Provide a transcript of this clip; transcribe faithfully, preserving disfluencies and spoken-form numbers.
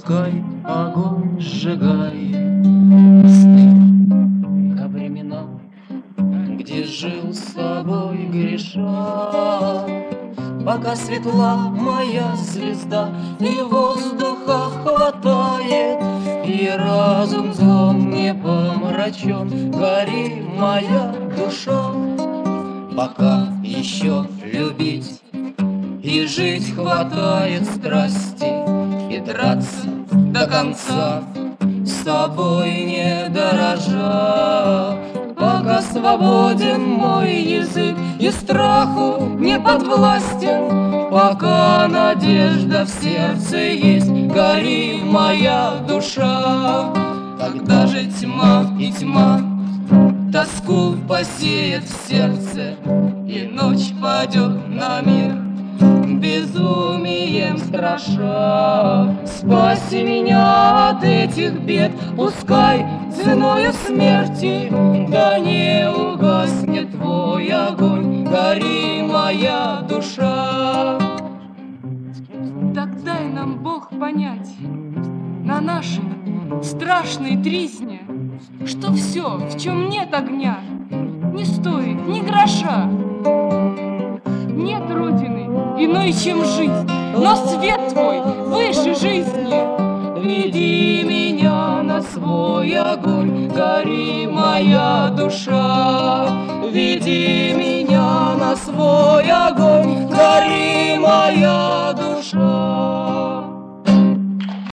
пускай огонь сжигает сны ко временам, где жил с собой греша. Пока светла моя звезда и воздуха хватает, и разум злом не помрачен, гори моя душа. Пока еще любить и жить хватает страсти, и драться до конца с тобой не дорожа. Пока свободен мой язык и страху не подвластен, пока надежда в сердце есть, гори моя душа. Когда же тьма и тьма тоску посеет в сердце, и ночь падет на мир безумием страша, спаси меня от этих бед, пускай ценою смерти, да не угаснет твой огонь, гори моя душа. Так дай нам, Бог, понять на нашей страшной тризне, что все, в чем нет огня, не стоит ни гроша. Нет родины иной, чем жизнь, но свет твой выше жизни. Веди меня на свой огонь, гори моя душа. Веди меня на свой огонь, гори моя душа.